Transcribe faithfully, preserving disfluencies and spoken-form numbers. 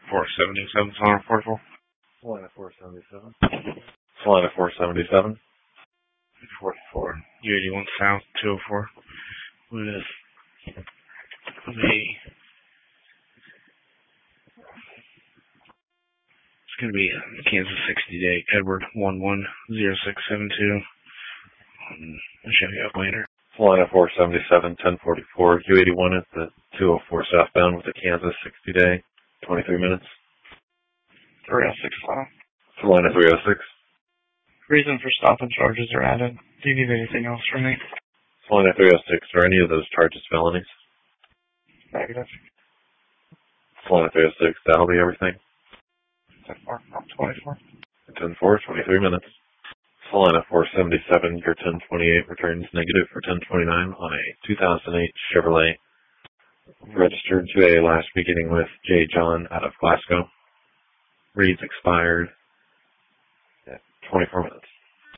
four seventy-seven, Solana forty-four. Solana four seventy-seven. Solana four seventy-seven. forty-four. U eighty-one South, two oh four. With the... It's going to be Kansas sixty-day, Edward one one zero six seven two. I'll show you up later. Solana four seventy-seven, ten forty-four. U eighty-one is the two oh four southbound with the Kansas sixty-day, twenty-three minutes. three oh six Solana. Solana three oh six. Reason for stop and charges are added. Do you need anything else from me? Solana three oh six, are any of those charges felonies? Negative. Solana three oh six, that'll be everything. ten four, twenty-four. ten four, twenty-three minutes. Solana four seventy-seven, your ten twenty-eight returns negative for ten twenty-nine on a two thousand eight Chevrolet. Registered to a last beginning with J. John out of Glasgow. Reads expired at twenty-four minutes.